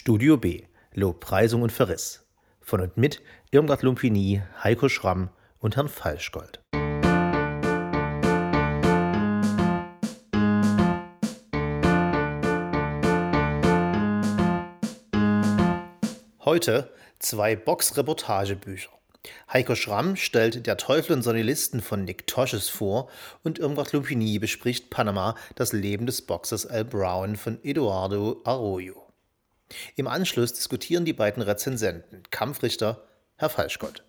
Studio B, Lobpreisung und Verriss. Von und mit Irmgard Lumpini, Heiko Schramm und Herrn Falschgold. Heute 2 Box-Reportagebücher. Heiko Schramm stellt Der Teufel und seine Listen von Nick Tosches vor und Irmgard Lumpini bespricht Panama, das Leben des Boxers Al Brown von Eduardo Arroyo. Im Anschluss diskutieren die beiden Rezensenten, Kampfrichter Herr Falschgold.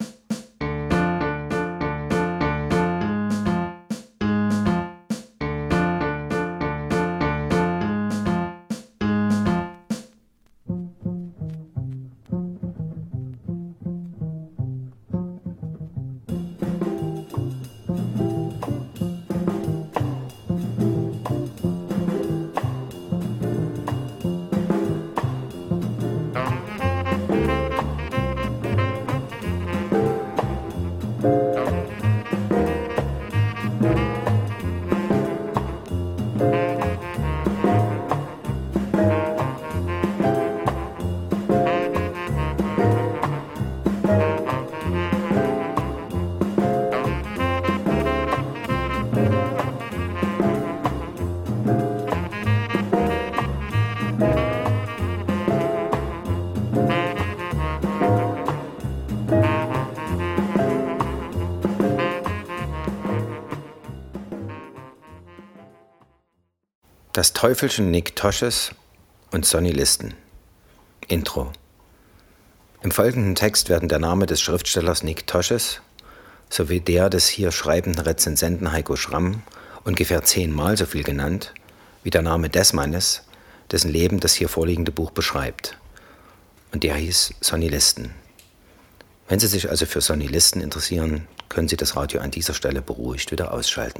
Das Teufelchen Nick Tosches und Sonny Liston. Intro. Im folgenden Text werden der Name des Schriftstellers Nick Tosches sowie der des hier schreibenden Rezensenten Heiko Schramm ungefähr 10-mal so viel genannt wie der Name des Mannes, dessen Leben das hier vorliegende Buch beschreibt. Und der hieß Sonny Liston. Wenn Sie sich also für Sonny Liston interessieren, können Sie das Radio an dieser Stelle beruhigt wieder ausschalten.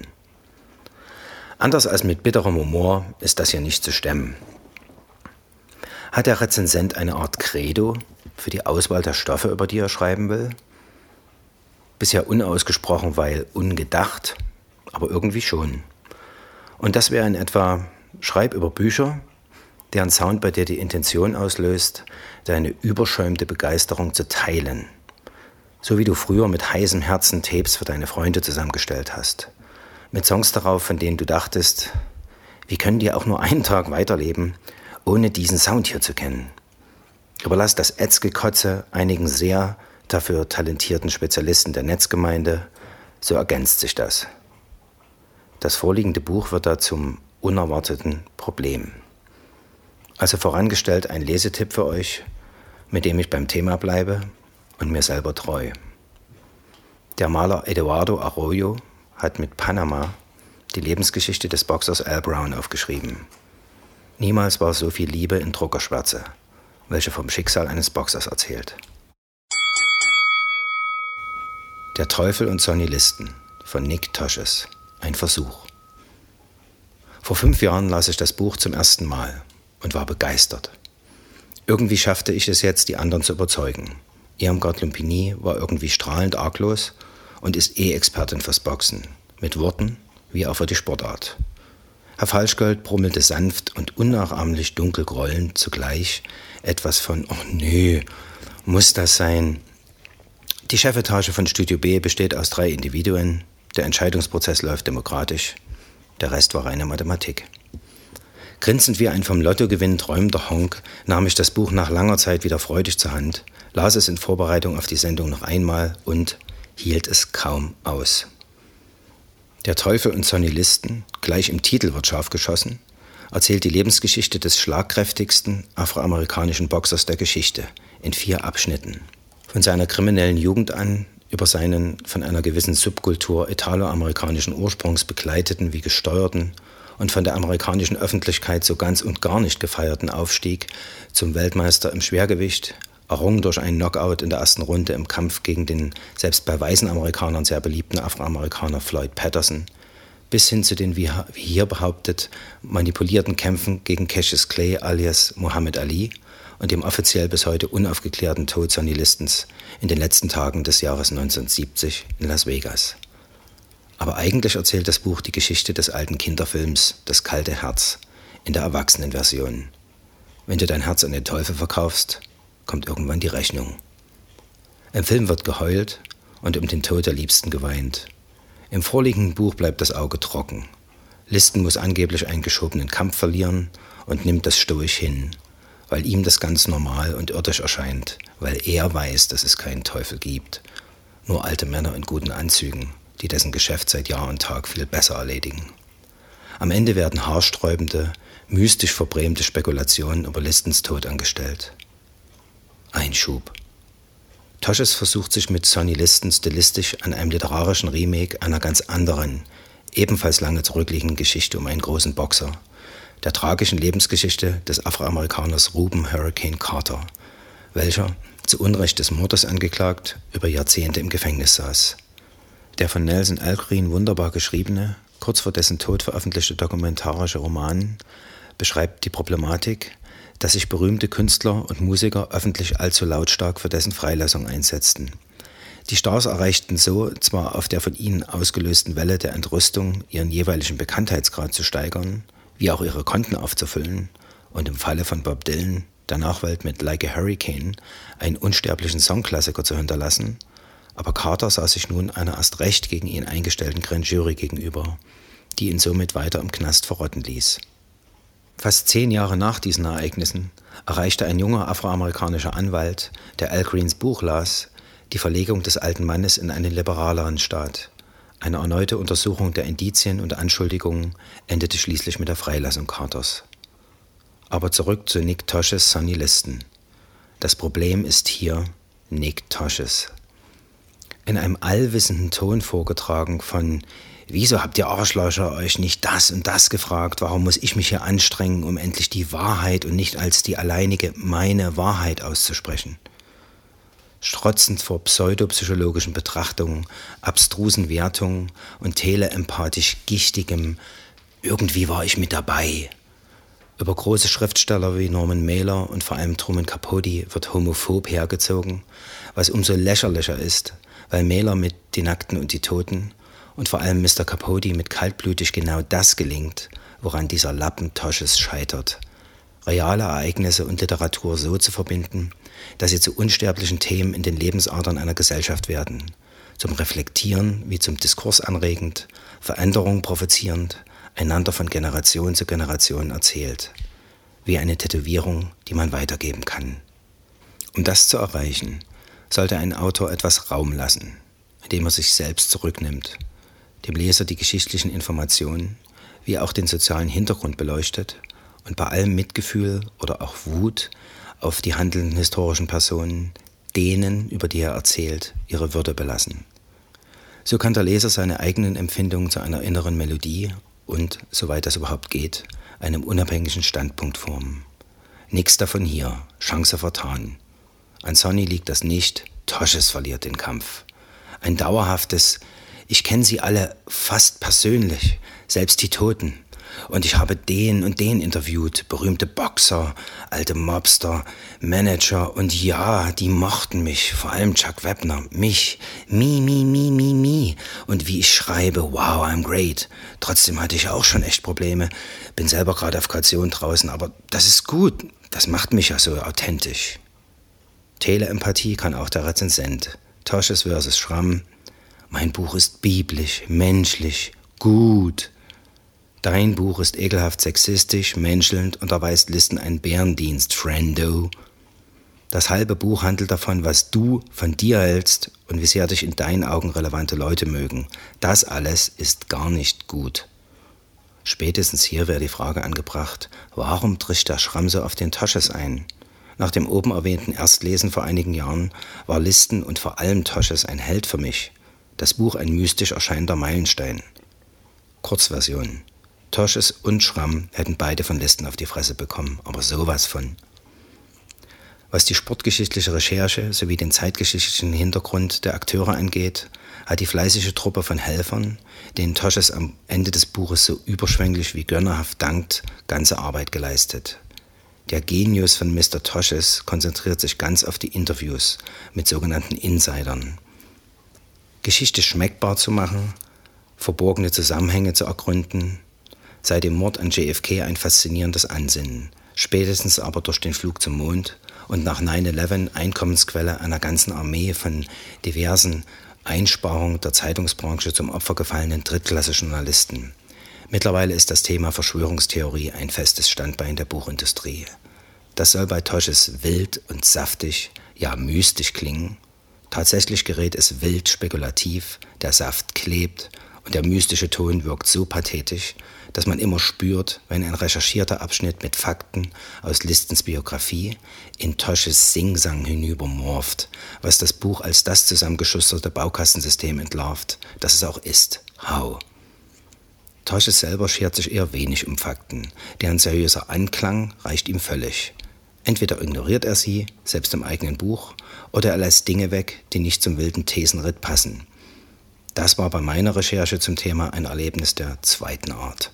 Anders als mit bitterem Humor ist das hier nicht zu stemmen. Hat der Rezensent eine Art Credo für die Auswahl der Stoffe, über die er schreiben will? Bisher unausgesprochen, weil ungedacht, aber irgendwie schon. Und das wäre in etwa: Schreib über Bücher, deren Sound bei dir die Intention auslöst, deine überschäumende Begeisterung zu teilen. So wie du früher mit heißem Herzen Tapes für deine Freunde zusammengestellt hast. Mit Songs darauf, von denen du dachtest, wie können die auch nur einen Tag weiterleben, ohne diesen Sound hier zu kennen? Überlass das Ätzgekotze einigen sehr dafür talentierten Spezialisten der Netzgemeinde, so ergänzt sich das. Das vorliegende Buch wird da zum unerwarteten Problem. Also vorangestellt ein Lesetipp für euch, mit dem ich beim Thema bleibe und mir selber treu. Der Maler Eduardo Arroyo hat mit Panama die Lebensgeschichte des Boxers Al Brown aufgeschrieben. Niemals war so viel Liebe in Druckerschwärze, welche vom Schicksal eines Boxers erzählt. Der Teufel und Sonny Liston von Nick Tosches. Ein Versuch. Vor 5 Jahren las ich das Buch zum ersten Mal und war begeistert. Irgendwie schaffte ich es jetzt, die anderen zu überzeugen. Irmgard Lumpini war irgendwie strahlend arglos und ist Expertin fürs Boxen, mit Worten wie auch für die Sportart. Herr Falschgold brummelte sanft und unnachahmlich dunkel grollend zugleich etwas von: »Oh nö, muss das sein?« Die Chefetage von Studio B besteht aus 3 Individuen, der Entscheidungsprozess läuft demokratisch, der Rest war reine Mathematik. Grinsend wie ein vom Lottogewinn träumender Honk nahm ich das Buch nach langer Zeit wieder freudig zur Hand, las es in Vorbereitung auf die Sendung noch einmal und hielt es kaum aus. Der Teufel und Sonny Liston, gleich im Titel wird scharf geschossen, erzählt die Lebensgeschichte des schlagkräftigsten afroamerikanischen Boxers der Geschichte in 4 Abschnitten. Von seiner kriminellen Jugend an, über seinen von einer gewissen Subkultur italoamerikanischen Ursprungs begleiteten wie gesteuerten und von der amerikanischen Öffentlichkeit so ganz und gar nicht gefeierten Aufstieg zum Weltmeister im Schwergewicht, errungen durch einen Knockout in der ersten Runde im Kampf gegen den selbst bei weißen Amerikanern sehr beliebten Afroamerikaner Floyd Patterson, bis hin zu den, wie hier behauptet, manipulierten Kämpfen gegen Cassius Clay alias Muhammad Ali und dem offiziell bis heute unaufgeklärten Tod Sonny Listons in den letzten Tagen des Jahres 1970 in Las Vegas. Aber eigentlich erzählt das Buch die Geschichte des alten Kinderfilms Das kalte Herz in der Erwachsenenversion. Wenn du dein Herz an den Teufel verkaufst, kommt irgendwann die Rechnung. Im Film wird geheult und um den Tod der Liebsten geweint. Im vorliegenden Buch bleibt das Auge trocken. Liston muss angeblich einen geschobenen Kampf verlieren und nimmt das stoisch hin, weil ihm das ganz normal und irdisch erscheint, weil er weiß, dass es keinen Teufel gibt. Nur alte Männer in guten Anzügen, die dessen Geschäft seit Jahr und Tag viel besser erledigen. Am Ende werden haarsträubende, mystisch verbrämte Spekulationen über Listons Tod angestellt. Einschub. Tosches versucht sich mit Sonny Liston stilistisch an einem literarischen Remake einer ganz anderen, ebenfalls lange zurückliegenden Geschichte um einen großen Boxer, der tragischen Lebensgeschichte des Afroamerikaners Reuben Hurricane Carter, welcher, zu Unrecht des Mordes angeklagt, über Jahrzehnte im Gefängnis saß. Der von Nelson Algren wunderbar geschriebene, kurz vor dessen Tod veröffentlichte dokumentarische Roman beschreibt die Problematik, dass sich berühmte Künstler und Musiker öffentlich allzu lautstark für dessen Freilassung einsetzten. Die Stars erreichten so, zwar auf der von ihnen ausgelösten Welle der Entrüstung ihren jeweiligen Bekanntheitsgrad zu steigern, wie auch ihre Konten aufzufüllen und im Falle von Bob Dylan, der Nachwelt mit Like a Hurricane, einen unsterblichen Songklassiker zu hinterlassen, aber Carter sah sich nun einer erst recht gegen ihn eingestellten Grand Jury gegenüber, die ihn somit weiter im Knast verrotten ließ. Fast 10 Jahre nach diesen Ereignissen erreichte ein junger afroamerikanischer Anwalt, der Algrens Buch las, die Verlegung des alten Mannes in einen liberaleren Staat. Eine erneute Untersuchung der Indizien und Anschuldigungen endete schließlich mit der Freilassung Carters. Aber zurück zu Nick Tosches Sonny Liston. Das Problem ist hier Nick Tosches. In einem allwissenden Ton vorgetragen von »Wieso habt ihr Arschlöcher euch nicht das und das gefragt? Warum muss ich mich hier anstrengen, um endlich die Wahrheit und nicht als die alleinige meine Wahrheit auszusprechen?« Strotzend vor pseudopsychologischen Betrachtungen, abstrusen Wertungen und teleempathisch gichtigem »Irgendwie war ich mit dabei«. Über große Schriftsteller wie Norman Mailer und vor allem Truman Capote wird homophob hergezogen, was umso lächerlicher ist, weil Mailer mit »Die Nackten und die Toten« und vor allem Mr. Capote mit kaltblütig genau das gelingt, woran dieser Lappen Tosches scheitert. Reale Ereignisse und Literatur so zu verbinden, dass sie zu unsterblichen Themen in den Lebensadern einer Gesellschaft werden, zum Reflektieren wie zum Diskurs anregend, Veränderung provozierend, einander von Generation zu Generation erzählt, wie eine Tätowierung, die man weitergeben kann. Um das zu erreichen, sollte ein Autor etwas Raum lassen, indem er sich selbst zurücknimmt, dem Leser die geschichtlichen Informationen, wie auch den sozialen Hintergrund beleuchtet und bei allem Mitgefühl oder auch Wut auf die handelnden historischen Personen, denen, über die er erzählt, ihre Würde belassen. So kann der Leser seine eigenen Empfindungen zu einer inneren Melodie und, soweit das überhaupt geht, einem unabhängigen Standpunkt formen. Nichts davon hier, Chance vertan. An Sonny liegt das nicht, Tosches verliert den Kampf. Ein dauerhaftes Ich kenne sie alle fast persönlich, selbst die Toten. Und ich habe den und den interviewt, berühmte Boxer, alte Mobster, Manager und ja, die mochten mich, vor allem Chuck Webner, mich, me. Und wie ich schreibe, wow, I'm great. Trotzdem hatte ich auch schon echt Probleme, bin selber gerade auf Kaution draußen, aber das ist gut, das macht mich ja so authentisch. Teleempathie kann auch der Rezensent. Tosches versus Schramm. Mein Buch ist biblisch, menschlich, gut. Dein Buch ist ekelhaft sexistisch, menschelnd und erweist Liston einen Bärendienst, Friendo. Das halbe Buch handelt davon, was du von dir hältst und wie sehr dich in deinen Augen relevante Leute mögen. Das alles ist gar nicht gut. Spätestens hier wäre die Frage angebracht, warum drischt der Schramm so auf den Tosches ein? Nach dem oben erwähnten Erstlesen vor einigen Jahren war Liston und vor allem Tosches ein Held für mich. Das Buch ein mystisch erscheinender Meilenstein. Kurzversion. Tosches und Schramm hätten beide von Liston auf die Fresse bekommen, aber sowas von. Was die sportgeschichtliche Recherche sowie den zeitgeschichtlichen Hintergrund der Akteure angeht, hat die fleißige Truppe von Helfern, denen Tosches am Ende des Buches so überschwänglich wie gönnerhaft dankt, ganze Arbeit geleistet. Der Genius von Mr. Tosches konzentriert sich ganz auf die Interviews mit sogenannten Insidern. Geschichte schmeckbar zu machen, verborgene Zusammenhänge zu ergründen, sei dem Mord an JFK ein faszinierendes Ansinnen. spätestens aber durch den Flug zum Mond und nach 9/11 Einkommensquelle einer ganzen Armee von diversen Einsparungen der Zeitungsbranche zum Opfer gefallenen Drittklasse-Journalisten. Mittlerweile ist das Thema Verschwörungstheorie ein festes Standbein der Buchindustrie. Das soll bei Tosches wild und saftig, ja mystisch klingen. Tatsächlich gerät es wild spekulativ, der Saft klebt und der mystische Ton wirkt so pathetisch, dass man immer spürt, wenn ein recherchierter Abschnitt mit Fakten aus Listens Biografie in Tosches Singsang hinübermorpht, was das Buch als das zusammengeschusterte Baukastensystem entlarvt, das es auch ist. How? Tosches selber schert sich eher wenig um Fakten, deren seriöser Anklang reicht ihm völlig. Entweder ignoriert er sie, selbst im eigenen Buch, oder er lässt Dinge weg, die nicht zum wilden Thesenritt passen. Das war bei meiner Recherche zum Thema ein Erlebnis der zweiten Art.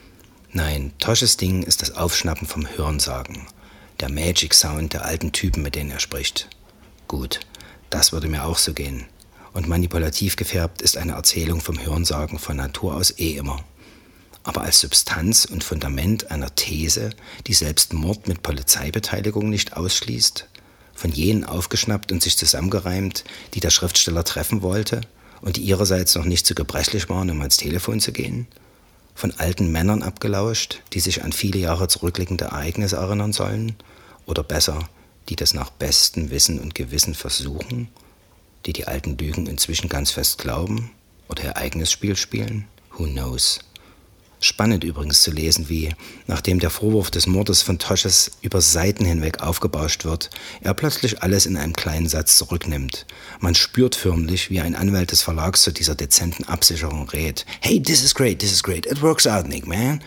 Nein, Tosches Ding ist das Aufschnappen vom Hörensagen, der Magic Sound der alten Typen, mit denen er spricht. Gut, das würde mir auch so gehen. Und manipulativ gefärbt ist eine Erzählung vom Hörensagen von Natur aus immer. Aber als Substanz und Fundament einer These, die selbst Mord mit Polizeibeteiligung nicht ausschließt, von jenen aufgeschnappt und sich zusammengereimt, die der Schriftsteller treffen wollte und die ihrerseits noch nicht so gebrechlich waren, um ans Telefon zu gehen, von alten Männern abgelauscht, die sich an viele Jahre zurückliegende Ereignisse erinnern sollen, oder besser, die das nach bestem Wissen und Gewissen versuchen, die die alten Lügen inzwischen ganz fest glauben oder ihr eigenes Spiel spielen, who knows. Spannend übrigens zu lesen, wie, nachdem der Vorwurf des Mordes von Tosches über Seiten hinweg aufgebauscht wird, er plötzlich alles in einem kleinen Satz zurücknimmt. Man spürt förmlich, wie ein Anwalt des Verlags zu dieser dezenten Absicherung rät. Hey, this is great, it works out, Nick, man.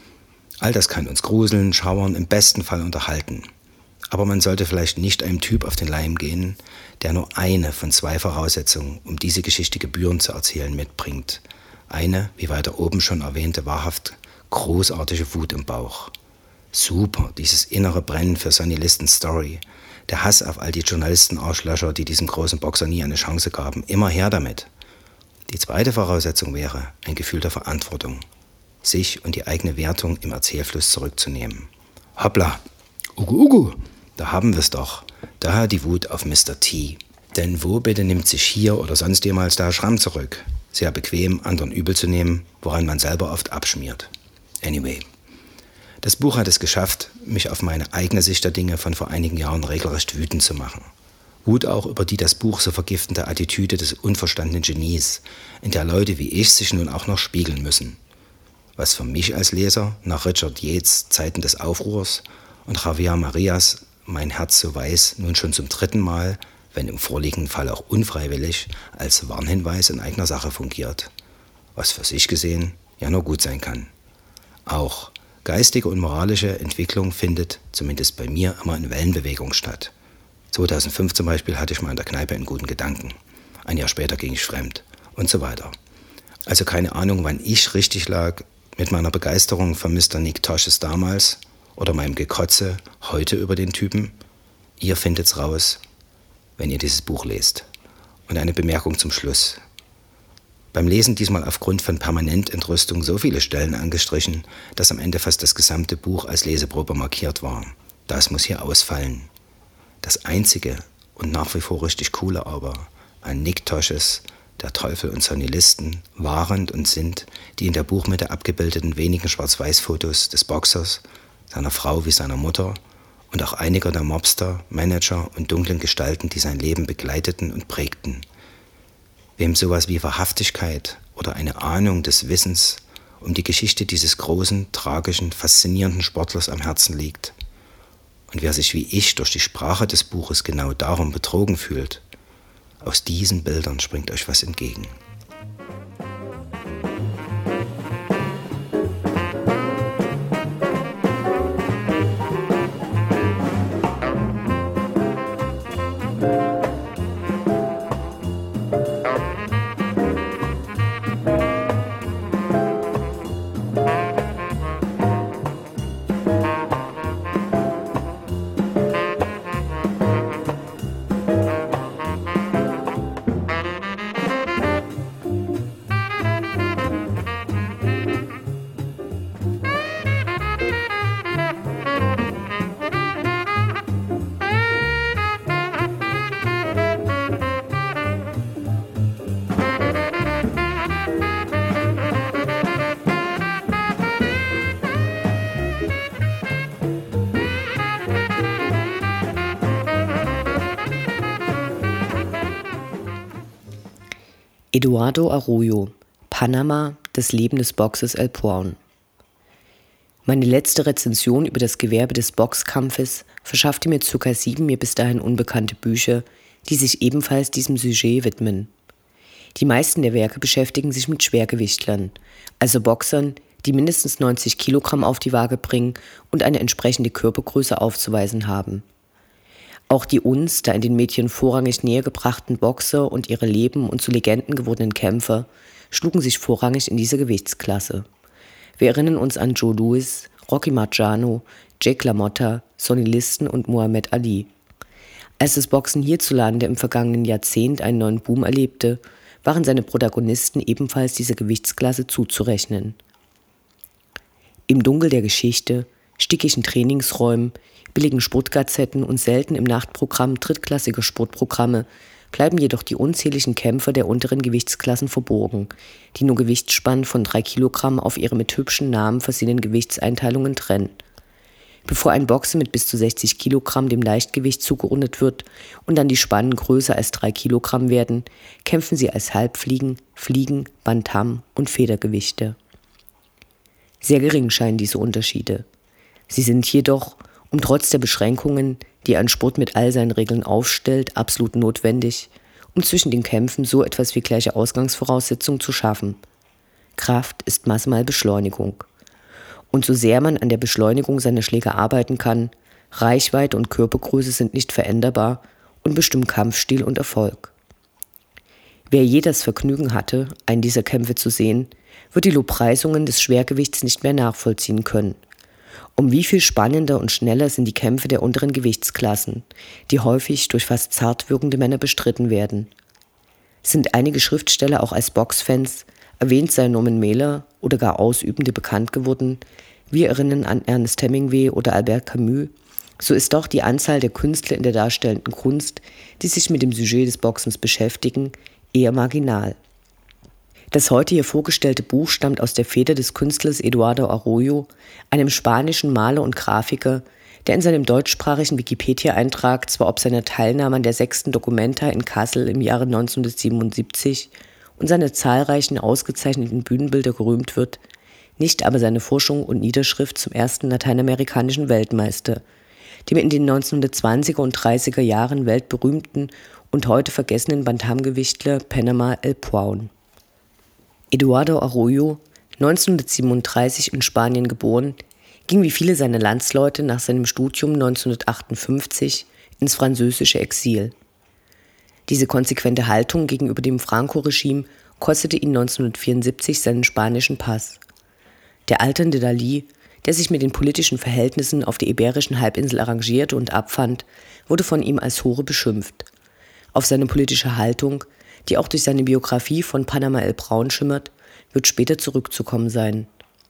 All das kann uns gruseln, schauern, im besten Fall unterhalten. Aber man sollte vielleicht nicht einem Typ auf den Leim gehen, der nur eine von 2 Voraussetzungen, um diese Geschichte gebührend zu erzählen, mitbringt. Eine, wie weiter oben schon erwähnte, wahrhaft großartige Wut im Bauch. Super, dieses innere Brennen für Sonny Listens Story. Der Hass auf all die Journalisten-Arschlöcher, die diesem großen Boxer nie eine Chance gaben. Immer her damit. Die zweite Voraussetzung wäre ein Gefühl der Verantwortung. Sich und die eigene Wertung im Erzählfluss zurückzunehmen. Hoppla, Ugu, da haben wir es doch. Daher die Wut auf Mr. T. Denn wo bitte nimmt sich hier oder sonst jemals der Schramm zurück? Sehr bequem, anderen übel zu nehmen, woran man selber oft abschmiert. Anyway, das Buch hat es geschafft, mich auf meine eigene Sicht der Dinge von vor einigen Jahren regelrecht wütend zu machen. Wut auch über die das Buch so vergiftende Attitüde des unverstandenen Genies, in der Leute wie ich sich nun auch noch spiegeln müssen. Was für mich als Leser nach Richard Yates Zeiten des Aufruhrs und Javier Marias Mein Herz so weiß nun schon zum 3. Mal, wenn im vorliegenden Fall auch unfreiwillig, als Warnhinweis in eigener Sache fungiert. Was für sich gesehen ja nur gut sein kann. Auch geistige und moralische Entwicklung findet, zumindest bei mir, immer in Wellenbewegung statt. 2005 zum Beispiel hatte ich mal in der Kneipe einen guten Gedanken. Ein Jahr später ging ich fremd und so weiter. Also keine Ahnung, wann ich richtig lag mit meiner Begeisterung von Mr. Nick Tosches damals oder meinem Gekotze heute über den Typen. Ihr findet's raus, wenn ihr dieses Buch lest. Und eine Bemerkung zum Schluss. Beim Lesen diesmal aufgrund von Permanententrüstung so viele Stellen angestrichen, dass am Ende fast das gesamte Buch als Leseprobe markiert war. Das muss hier ausfallen. Das einzige und nach wie vor richtig coole aber an Nick Tosches Der Teufel und Sonny Listen waren und sind die in der Buchmitte abgebildeten wenigen Schwarz-Weiß-Fotos des Boxers, seiner Frau wie seiner Mutter und auch einiger der Mobster, Manager und dunklen Gestalten, die sein Leben begleiteten und prägten. Wem sowas wie Wahrhaftigkeit oder eine Ahnung des Wissens um die Geschichte dieses großen, tragischen, faszinierenden Sportlers am Herzen liegt und wer sich wie ich durch die Sprache des Buches genau darum betrogen fühlt, aus diesen Bildern springt euch was entgegen. Eduardo Arroyo, Panama, das Leben des Boxers El Brown. Meine letzte Rezension über das Gewerbe des Boxkampfes verschaffte mir ca. 7 mir bis dahin unbekannte Bücher, die sich ebenfalls diesem Sujet widmen. Die meisten der Werke beschäftigen sich mit Schwergewichtlern, also Boxern, die mindestens 90 Kilogramm auf die Waage bringen und eine entsprechende Körpergröße aufzuweisen haben. Auch die uns, da in den Medien vorrangig näher gebrachten Boxer und ihre Leben und zu Legenden gewordenen Kämpfer schlugen sich vorrangig in dieser Gewichtsklasse. Wir erinnern uns an Joe Louis, Rocky Marciano, Jake LaMotta, Sonny Liston und Muhammad Ali. Als das Boxen hierzulande im vergangenen Jahrzehnt einen neuen Boom erlebte, waren seine Protagonisten ebenfalls dieser Gewichtsklasse zuzurechnen. Im Dunkel der Geschichte, stickigen Trainingsräumen, billigen Sportgazetten und selten im Nachtprogramm drittklassiger Sportprogramme bleiben jedoch die unzähligen Kämpfer der unteren Gewichtsklassen verborgen, die nur Gewichtsspannen von 3 Kilogramm auf ihre mit hübschen Namen versehenen Gewichtseinteilungen trennen. Bevor ein Boxer mit bis zu 60 Kilogramm dem Leichtgewicht zugeordnet wird und dann die Spannen größer als 3 Kilogramm werden, kämpfen sie als Halbfliegen, Fliegen, Bantam und Federgewichte. Sehr gering scheinen diese Unterschiede. Sie sind jedoch, um trotz der Beschränkungen, die ein Sport mit all seinen Regeln aufstellt, absolut notwendig, um zwischen den Kämpfen so etwas wie gleiche Ausgangsvoraussetzungen zu schaffen. Kraft ist Masse mal Beschleunigung. Und so sehr man an der Beschleunigung seiner Schläge arbeiten kann, Reichweite und Körpergröße sind nicht veränderbar und bestimmen Kampfstil und Erfolg. Wer je das Vergnügen hatte, einen dieser Kämpfe zu sehen, wird die Lobpreisungen des Schwergewichts nicht mehr nachvollziehen können. Um wie viel spannender und schneller sind die Kämpfe der unteren Gewichtsklassen, die häufig durch fast zart wirkende Männer bestritten werden. Sind einige Schriftsteller auch als Boxfans, erwähnt sei Norman Mailer oder gar Ausübende bekannt geworden, wir erinnern an Ernest Hemingway oder Albert Camus, so ist doch die Anzahl der Künstler in der darstellenden Kunst, die sich mit dem Sujet des Boxens beschäftigen, eher marginal. Das heute hier vorgestellte Buch stammt aus der Feder des Künstlers Eduardo Arroyo, einem spanischen Maler und Grafiker, der in seinem deutschsprachigen Wikipedia-Eintrag zwar ob seiner Teilnahme an der 6. Documenta in Kassel im Jahre 1977 und seine zahlreichen ausgezeichneten Bühnenbilder gerühmt wird, nicht aber seine Forschung und Niederschrift zum ersten lateinamerikanischen Weltmeister, dem in den 1920er und 30er Jahren weltberühmten und heute vergessenen Bantamgewichtler Panama El Brown. Eduardo Arroyo, 1937 in Spanien geboren, ging wie viele seiner Landsleute nach seinem Studium 1958 ins französische Exil. Diese konsequente Haltung gegenüber dem Franco-Regime kostete ihn 1974 seinen spanischen Pass. Der alternde Dalí, der sich mit den politischen Verhältnissen auf der iberischen Halbinsel arrangierte und abfand, wurde von ihm als Hure beschimpft. Auf seine politische Haltung, die auch durch seine Biografie von Panama El Brown schimmert, wird später zurückzukommen sein.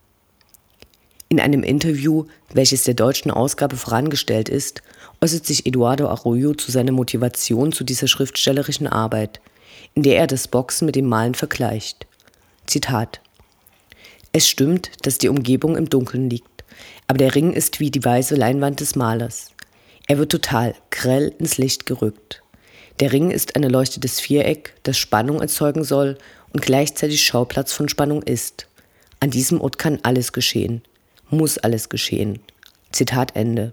In einem Interview, welches der deutschen Ausgabe vorangestellt ist, äußert sich Eduardo Arroyo zu seiner Motivation zu dieser schriftstellerischen Arbeit, in der er das Boxen mit dem Malen vergleicht. Zitat: Es stimmt, dass die Umgebung im Dunkeln liegt, aber der Ring ist wie die weiße Leinwand des Malers. Er wird total, grell ins Licht gerückt. Der Ring ist ein erleuchtetes Viereck, das Spannung erzeugen soll und gleichzeitig Schauplatz von Spannung ist. An diesem Ort kann alles geschehen, muss alles geschehen. Zitat Ende.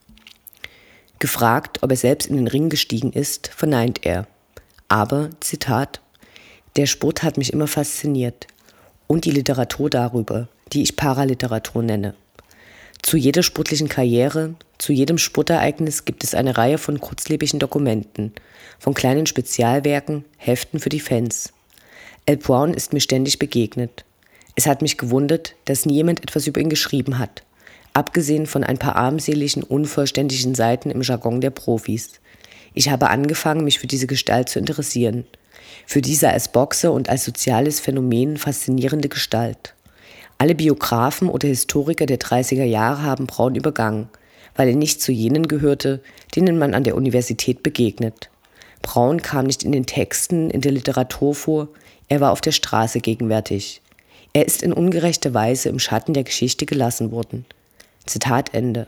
Gefragt, ob er selbst in den Ring gestiegen ist, verneint er. Aber, Zitat, der Sport hat mich immer fasziniert. Und die Literatur darüber, die ich Paraliteratur nenne. Zu jeder sportlichen Karriere, zu jedem Sportereignis gibt es eine Reihe von kurzlebigen Dokumenten, von kleinen Spezialwerken, Heften für die Fans. El Brown ist mir ständig begegnet. Es hat mich gewundert, dass nie jemand etwas über ihn geschrieben hat, abgesehen von ein paar armseligen, unvollständigen Seiten im Jargon der Profis. Ich habe angefangen, mich für diese Gestalt zu interessieren, für diese als Boxer und als soziales Phänomen faszinierende Gestalt. Alle Biografen oder Historiker der 30er Jahre haben Brown übergangen, weil er nicht zu jenen gehörte, denen man an der Universität begegnet. Brown kam nicht in den Texten, in der Literatur vor, er war auf der Straße gegenwärtig. Er ist in ungerechter Weise im Schatten der Geschichte gelassen worden. Zitat Ende.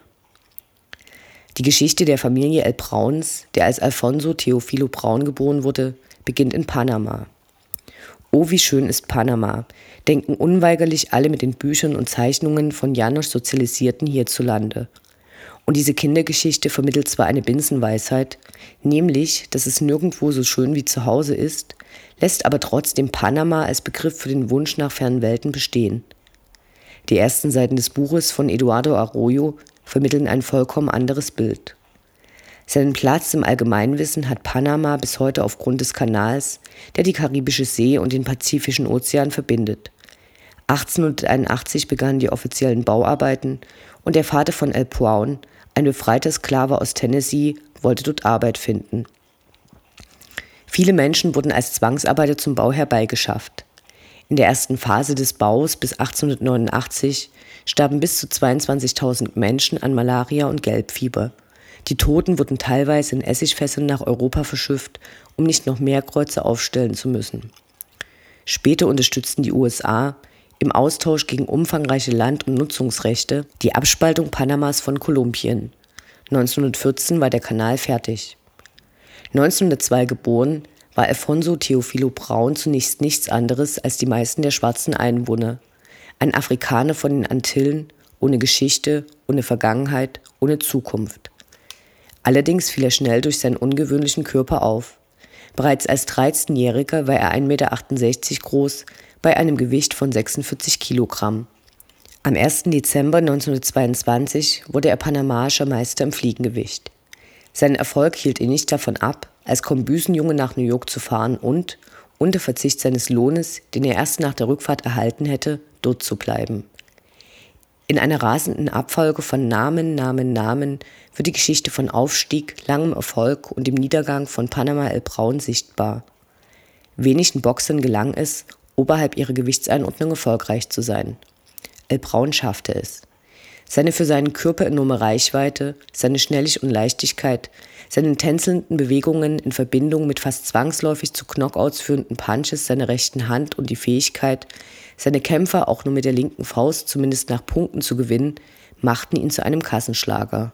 Die Geschichte der Familie El Browns, der als Alfonso Teofilo Brown geboren wurde, beginnt in Panama. Oh, wie schön ist Panama, denken unweigerlich alle mit den Büchern und Zeichnungen von Janosch Sozialisierten hierzulande. Und diese Kindergeschichte vermittelt zwar eine Binsenweisheit, nämlich, dass es nirgendwo so schön wie zu Hause ist, lässt aber trotzdem Panama als Begriff für den Wunsch nach fernen Welten bestehen. Die ersten Seiten des Buches von Eduardo Arroyo vermitteln ein vollkommen anderes Bild. Seinen Platz im Allgemeinwissen hat Panama bis heute aufgrund des Kanals, der die Karibische See und den Pazifischen Ozean verbindet. 1881 begannen die offiziellen Bauarbeiten und der Vater von El Brown, ein befreiter Sklave aus Tennessee, wollte dort Arbeit finden. Viele Menschen wurden als Zwangsarbeiter zum Bau herbeigeschafft. In der ersten Phase des Baus bis 1889 starben bis zu 22.000 Menschen an Malaria und Gelbfieber. Die Toten wurden teilweise in Essigfässern nach Europa verschifft, um nicht noch mehr Kreuze aufstellen zu müssen. Später unterstützten die USA im Austausch gegen umfangreiche Land- und Nutzungsrechte die Abspaltung Panamas von Kolumbien. 1914 war der Kanal fertig. 1902 geboren, war Alfonso Teofilo Braun zunächst nichts anderes als die meisten der schwarzen Einwohner. Ein Afrikaner von den Antillen, ohne Geschichte, ohne Vergangenheit, ohne Zukunft. Allerdings fiel er schnell durch seinen ungewöhnlichen Körper auf. Bereits als 13-Jähriger war er 1,68 Meter groß, bei einem Gewicht von 46 Kilogramm. Am 1. Dezember 1922 wurde er panamaischer Meister im Fliegengewicht. Sein Erfolg hielt ihn nicht davon ab, als Kombüsenjunge nach New York zu fahren und, unter Verzicht seines Lohnes, den er erst nach der Rückfahrt erhalten hätte, dort zu bleiben. In einer rasenden Abfolge von Namen wird die Geschichte von Aufstieg, langem Erfolg und dem Niedergang von Panama El Brown sichtbar. Wenigen Boxern gelang es, oberhalb ihrer Gewichtseinordnung erfolgreich zu sein. El Brown schaffte es. Seine für seinen Körper enorme Reichweite, seine Schnelligkeit und Leichtigkeit, seine tänzelnden Bewegungen in Verbindung mit fast zwangsläufig zu Knockouts führenden Punches seiner rechten Hand und die Fähigkeit, seine Kämpfer auch nur mit der linken Faust zumindest nach Punkten zu gewinnen, machten ihn zu einem Kassenschlager.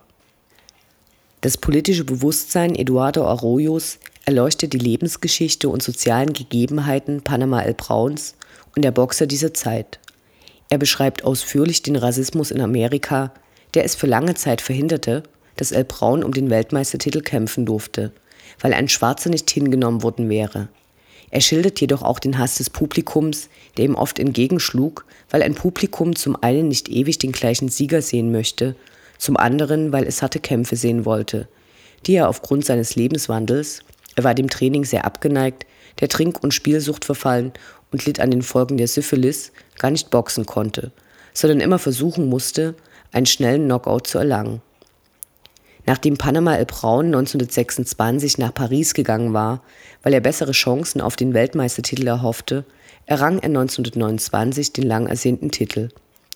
Das politische Bewusstsein Eduardo Arroyos erleuchtet die Lebensgeschichte und sozialen Gegebenheiten Panama El Browns und der Boxer dieser Zeit. Er beschreibt ausführlich den Rassismus in Amerika, der es für lange Zeit verhinderte, dass El Brown um den Weltmeistertitel kämpfen durfte, weil ein Schwarzer nicht hingenommen worden wäre. Er schildert jedoch auch den Hass des Publikums, der ihm oft entgegenschlug, weil ein Publikum zum einen nicht ewig den gleichen Sieger sehen möchte, zum anderen, weil es harte Kämpfe sehen wollte, die er aufgrund seines Lebenswandels, er war dem Training sehr abgeneigt, der Trink- und Spielsucht verfallen und litt an den Folgen der Syphilis, gar nicht boxen konnte, sondern immer versuchen musste, einen schnellen Knockout zu erlangen. Nachdem Panama El Brown 1926 nach Paris gegangen war, weil er bessere Chancen auf den Weltmeistertitel erhoffte, errang er 1929 den lang ersehnten Titel.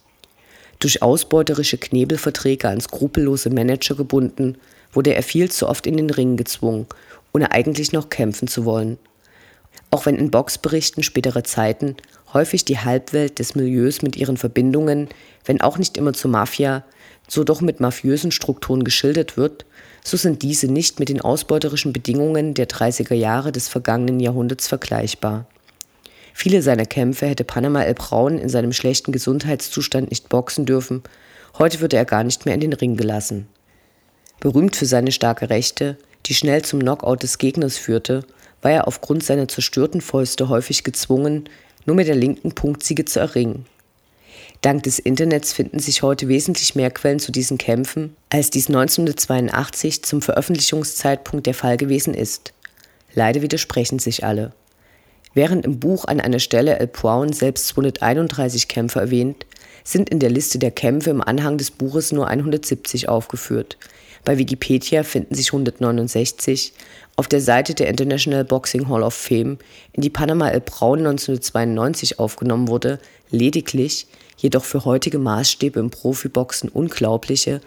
Durch ausbeuterische Knebelverträge an skrupellose Manager gebunden, wurde er viel zu oft in den Ring gezwungen, ohne eigentlich noch kämpfen zu wollen. Auch wenn in Boxberichten späterer Zeiten häufig die Halbwelt des Milieus mit ihren Verbindungen, wenn auch nicht immer zur Mafia, so doch mit mafiösen Strukturen geschildert wird, so sind diese nicht mit den ausbeuterischen Bedingungen der 30er Jahre des vergangenen Jahrhunderts vergleichbar. Viele seiner Kämpfe hätte Panama El Brown in seinem schlechten Gesundheitszustand nicht boxen dürfen, heute wird er gar nicht mehr in den Ring gelassen. Berühmt für seine starke Rechte, die schnell zum Knockout des Gegners führte, war er aufgrund seiner zerstörten Fäuste häufig gezwungen, nur mit der linken Punktsiege zu erringen. Dank des Internets finden sich heute wesentlich mehr Quellen zu diesen Kämpfen, als dies 1982 zum Veröffentlichungszeitpunkt der Fall gewesen ist. Leider widersprechen sich alle. Während im Buch an einer Stelle El Brown selbst 231 Kämpfe erwähnt, sind in der Liste der Kämpfe im Anhang des Buches nur 170 aufgeführt. Bei Wikipedia finden sich 169, auf der Seite der International Boxing Hall of Fame, in die Panama El Brown 1992 aufgenommen wurde, lediglich, jedoch für heutige Maßstäbe im Profiboxen unglaubliche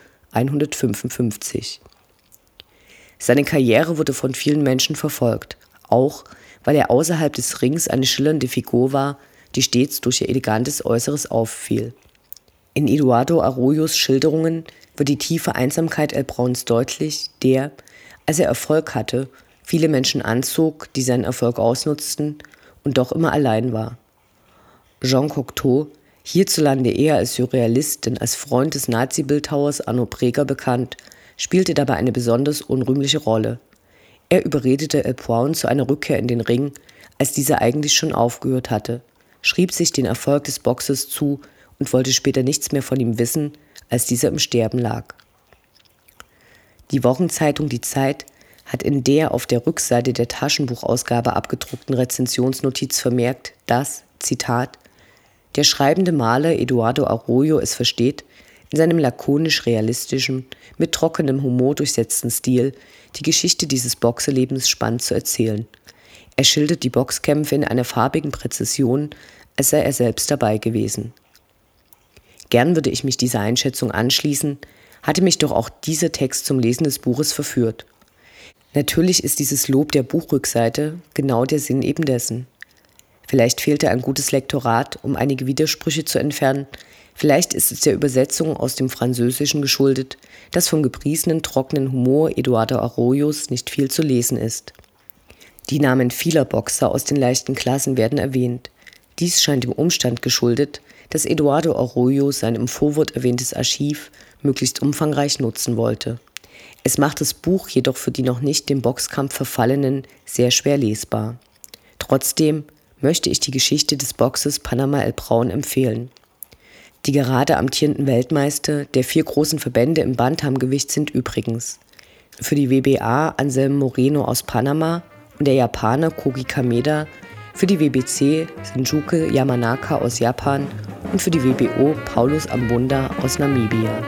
155. Seine Karriere wurde von vielen Menschen verfolgt, auch weil er außerhalb des Rings eine schillernde Figur war, die stets durch ihr elegantes Äußeres auffiel. In Eduardo Arroyos Schilderungen wird die tiefe Einsamkeit El Browns deutlich, der, als er Erfolg hatte, viele Menschen anzog, die seinen Erfolg ausnutzten und doch immer allein war. Jean Cocteau, hierzulande eher als Surrealist denn als Freund des Nazi-Bildhauers Arno Breker bekannt, spielte dabei eine besonders unrühmliche Rolle. Er überredete El Brown zu einer Rückkehr in den Ring, als dieser eigentlich schon aufgehört hatte, schrieb sich den Erfolg des Boxers zu und wollte später nichts mehr von ihm wissen, als dieser im Sterben lag. Die Wochenzeitung Die Zeit hat in der auf der Rückseite der Taschenbuchausgabe abgedruckten Rezensionsnotiz vermerkt, dass, Zitat, der schreibende Maler Eduardo Arroyo es versteht, in seinem lakonisch-realistischen, mit trockenem Humor durchsetzten Stil die Geschichte dieses Boxerlebens spannend zu erzählen. Er schildert die Boxkämpfe in einer farbigen Präzision, als sei er selbst dabei gewesen. Gern würde ich mich dieser Einschätzung anschließen, hatte mich doch auch dieser Text zum Lesen des Buches verführt. Natürlich ist dieses Lob der Buchrückseite genau der Sinn eben dessen. Vielleicht fehlte ein gutes Lektorat, um einige Widersprüche zu entfernen. Vielleicht ist es der Übersetzung aus dem Französischen geschuldet, dass vom gepriesenen, trockenen Humor Eduardo Arroyos nicht viel zu lesen ist. Die Namen vieler Boxer aus den leichten Klassen werden erwähnt. Dies scheint dem Umstand geschuldet, dass Eduardo Arroyo sein im Vorwort erwähntes Archiv möglichst umfangreich nutzen wollte. Es macht das Buch jedoch für die noch nicht dem Boxkampf Verfallenen sehr schwer lesbar. Trotzdem möchte ich die Geschichte des Boxers Panama El Brown empfehlen. Die gerade amtierenden Weltmeister der 4 großen Verbände im Bantamgewicht sind übrigens für die WBA Anselmo Moreno aus Panama und der Japaner Kogi Kameda, für die WBC Shinjuku Yamanaka aus Japan und für die WBO Paulus Ambunda aus Namibia.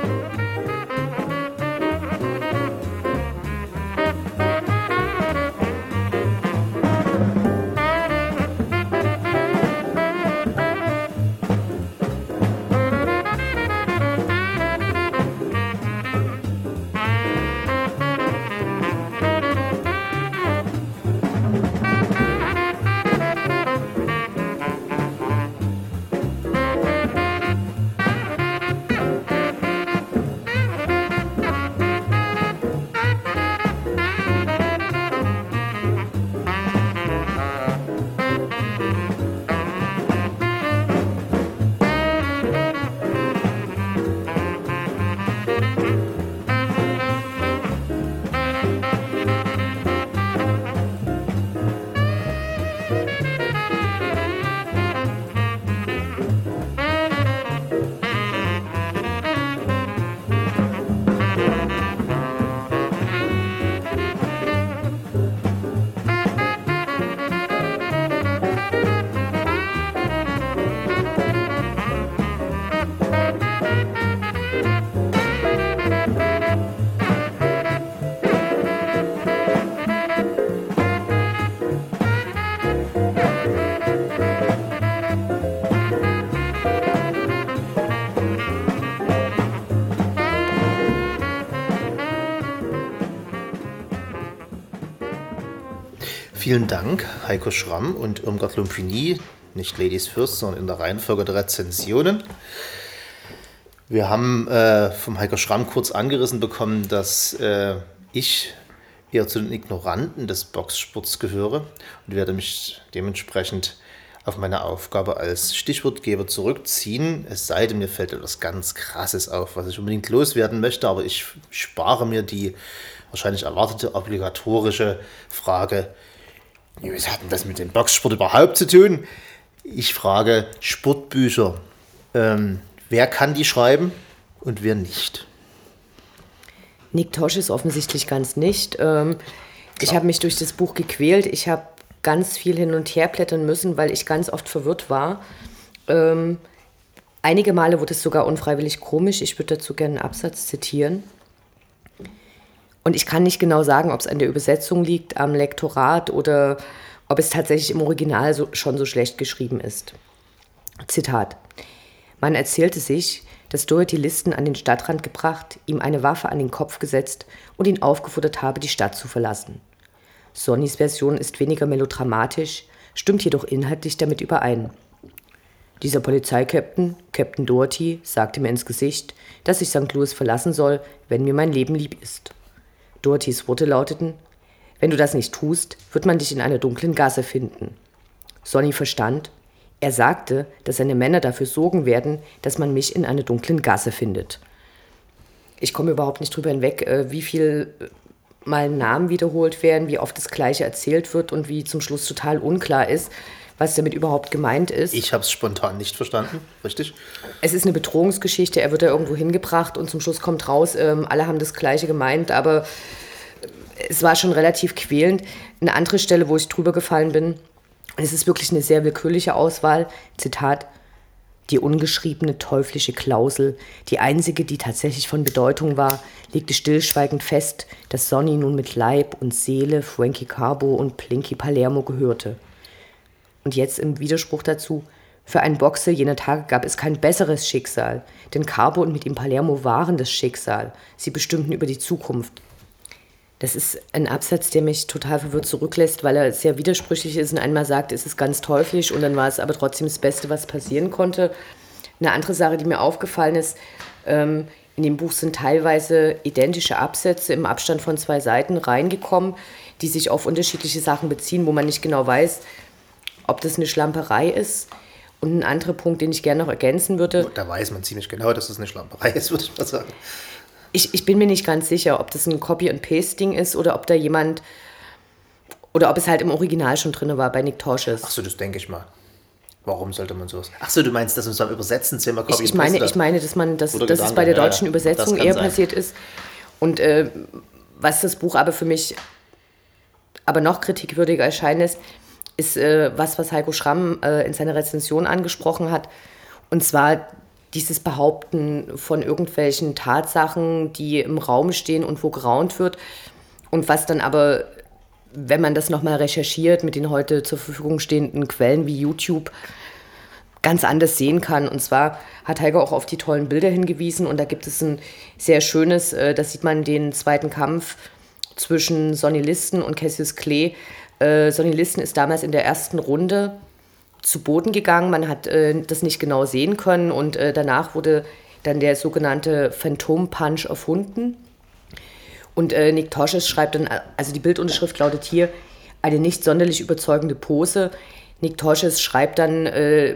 Vielen Dank, Heiko Schramm und Irmgard Lumpini, nicht Ladies First, sondern in der Reihenfolge der Rezensionen. Wir haben vom Heiko Schramm kurz angerissen bekommen, dass ich eher zu den Ignoranten des Boxsports gehöre und werde mich dementsprechend auf meine Aufgabe als Stichwortgeber zurückziehen. Es sei denn, mir fällt etwas ganz Krasses auf, was ich unbedingt loswerden möchte, aber ich spare mir die wahrscheinlich erwartete obligatorische Frage: Was hat denn das mit dem Boxsport überhaupt zu tun? Ich frage Sportbücher. Wer kann die schreiben und wer nicht? Nick Tosches offensichtlich ganz nicht. Ich habe mich durch das Buch gequält. Ich habe ganz viel hin und her blättern müssen, weil ich ganz oft verwirrt war. Einige Male wurde es sogar unfreiwillig komisch. Ich würde dazu gerne einen Absatz zitieren. Und ich kann nicht genau sagen, ob es an der Übersetzung liegt, am Lektorat oder ob es tatsächlich im Original schon so schlecht geschrieben ist. Zitat: Man erzählte sich, dass Dorothy Listen an den Stadtrand gebracht, ihm eine Waffe an den Kopf gesetzt und ihn aufgefordert habe, die Stadt zu verlassen. Sonnys Version ist weniger melodramatisch, stimmt jedoch inhaltlich damit überein. Dieser Polizeikapitän, Captain Doherty, sagte mir ins Gesicht, dass ich St. Louis verlassen soll, wenn mir mein Leben lieb ist. Dohertys Worte lauteten: Wenn du das nicht tust, wird man dich in einer dunklen Gasse finden. Sonny verstand, er sagte, dass seine Männer dafür sorgen werden, dass man mich in einer dunklen Gasse findet. Ich komme überhaupt nicht drüber hinweg, wie viel mal Namen wiederholt werden, wie oft das Gleiche erzählt wird und wie zum Schluss total unklar ist, was damit überhaupt gemeint ist. Ich habe es spontan nicht verstanden, richtig? Es ist eine Bedrohungsgeschichte, er wird da irgendwo hingebracht und zum Schluss kommt raus, alle haben das Gleiche gemeint, aber es war schon relativ quälend. Eine andere Stelle, wo ich drüber gefallen bin, es ist wirklich eine sehr willkürliche Auswahl, Zitat, die ungeschriebene teuflische Klausel, die einzige, die tatsächlich von Bedeutung war, legte stillschweigend fest, dass Sonny nun mit Leib und Seele Frankie Carbo und Plinky Palermo gehörte. Und jetzt im Widerspruch dazu, für einen Boxer jener Tage gab es kein besseres Schicksal, denn Carbo und mit ihm Palermo waren das Schicksal. Sie bestimmten über die Zukunft. Das ist ein Absatz, der mich total verwirrt zurücklässt, weil er sehr widersprüchlich ist und einmal sagt, es ist ganz teuflisch und dann war es aber trotzdem das Beste, was passieren konnte. Eine andere Sache, die mir aufgefallen ist, in dem Buch sind teilweise identische Absätze im Abstand von 2 Seiten reingekommen, die sich auf unterschiedliche Sachen beziehen, wo man nicht genau weiß, ob das eine Schlamperei ist. Und ein anderer Punkt, den ich gerne noch ergänzen würde. Da weiß man ziemlich genau, dass das eine Schlamperei ist, würde ich mal sagen. Ich bin mir nicht ganz sicher, ob das ein Copy-and-Paste-Ding ist oder ob da jemand, oder ob es halt im Original schon drin war bei Nick Tosches. Ach so, das denke ich mal. Warum sollte man sowas? Ach so, du meinst, dass man es beim Übersetzen zweimal Copy-and-Paste Ich meine, dass es bei der deutschen Übersetzung eher passiert ist. Und was das Buch aber für mich aber noch kritikwürdiger erscheint ist was Heiko Schramm in seiner Rezension angesprochen hat. Und zwar dieses Behaupten von irgendwelchen Tatsachen, die im Raum stehen und wo geraunt wird. Und was dann aber, wenn man das nochmal recherchiert mit den heute zur Verfügung stehenden Quellen wie YouTube, ganz anders sehen kann. Und zwar hat Heiko auch auf die tollen Bilder hingewiesen. Und da gibt es ein sehr schönes, da sieht man den zweiten Kampf zwischen Sonny Liston und Cassius Clay. Sonny Liston ist damals in der ersten Runde zu Boden gegangen. Man hat das nicht genau sehen können und danach wurde dann der sogenannte Phantom Punch erfunden. Und Nick Tosches schreibt dann, also die Bildunterschrift lautet hier, eine nicht sonderlich überzeugende Pose. Nick Tosches schreibt dann,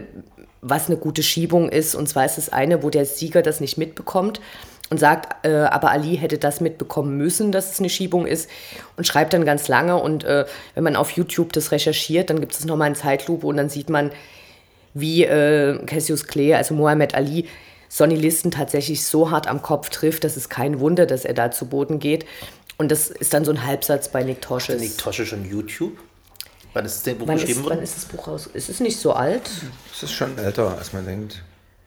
was eine gute Schiebung ist, und zwar ist es eine, wo der Sieger das nicht mitbekommt und sagt, aber Ali hätte das mitbekommen müssen, dass es eine Schiebung ist, und schreibt dann ganz lange. Und wenn man auf YouTube das recherchiert, dann gibt es nochmal in Zeitlupe und dann sieht man, wie Cassius Clay, also Muhammad Ali, Sonny Liston tatsächlich so hart am Kopf trifft, dass es kein Wunder, dass er da zu Boden geht. Und das ist dann so ein Halbsatz bei Nick Tosches. Hat Nick Tosches schon YouTube? Wann ist das Buch geschrieben worden? Wann ist das Buch raus? Ist es nicht so alt? Es ist schon älter, als man denkt.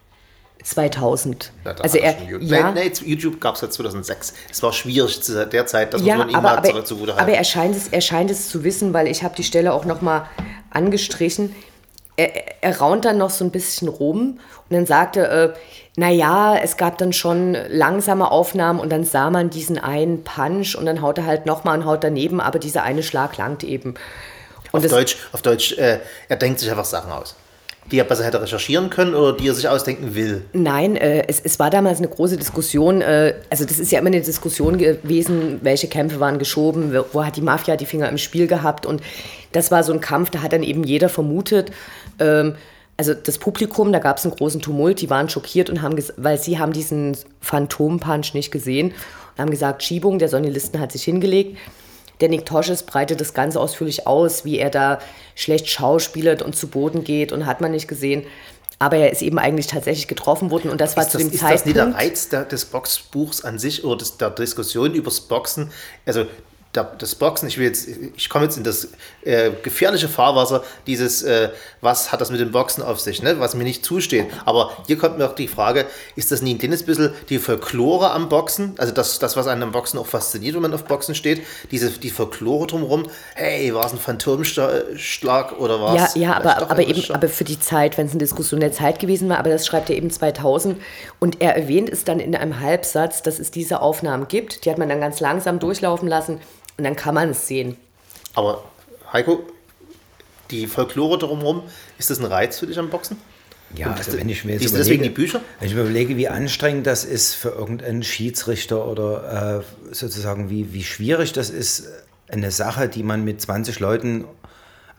2000. Ja, also YouTube gab es ja 2006. Es war schwierig zu der Zeit, dass ja, man ihm mal zugute aber er scheint es zu wissen, weil ich habe die Stelle auch nochmal angestrichen. Er raunt dann noch so ein bisschen rum und dann sagte, naja, es gab dann schon langsame Aufnahmen und dann sah man diesen einen Punch und dann haut er halt nochmal und haut daneben, aber dieser eine Schlag langt eben. Und auf Deutsch, er denkt sich einfach Sachen aus, die er besser hätte recherchieren können oder die er sich ausdenken will. Nein, es war damals eine große Diskussion. Also das ist ja immer eine Diskussion gewesen, welche Kämpfe waren geschoben, wo hat die Mafia die Finger im Spiel gehabt. Und das war so ein Kampf, da hat dann eben jeder vermutet, also das Publikum, da gab es einen großen Tumult, die waren schockiert und weil sie haben diesen Phantom-Punch nicht gesehen und haben gesagt, Schiebung, der Sonny Liston hat sich hingelegt. Der Nick Tosches breitet das Ganze ausführlich aus, wie er da schlecht schauspielert und zu Boden geht und hat man nicht gesehen. Aber er ist eben eigentlich tatsächlich getroffen worden und das war zu dem Zeitpunkt... Ist das nicht der Reiz des Boxbuchs an sich oder der Diskussion übers Boxen? Also das Boxen, ich komme jetzt in das gefährliche Fahrwasser, dieses, was hat das mit dem Boxen auf sich, ne? Was mir nicht zusteht. Aber hier kommt mir auch die Frage, ist das nie ein kleines bisschen die Folklore am Boxen? Also das, was einen am Boxen auch fasziniert, wenn man auf Boxen steht, die Folklore drumherum, hey, war es ein Phantomschlag oder war es... Ja, aber für die Zeit, wenn es eine Diskussion der Zeit gewesen war, aber das schreibt er eben 2000 und er erwähnt es dann in einem Halbsatz, dass es diese Aufnahmen gibt, die hat man dann ganz langsam durchlaufen lassen. Und dann kann man es sehen. Aber Heiko, die Folklore drumherum, ist das ein Reiz für dich am Boxen? Ja, also wenn ich mir jetzt deswegen die Bücher? Wenn ich mir überlege, wie anstrengend das ist für irgendeinen Schiedsrichter oder sozusagen wie schwierig das ist, eine Sache, die man mit 20 Leuten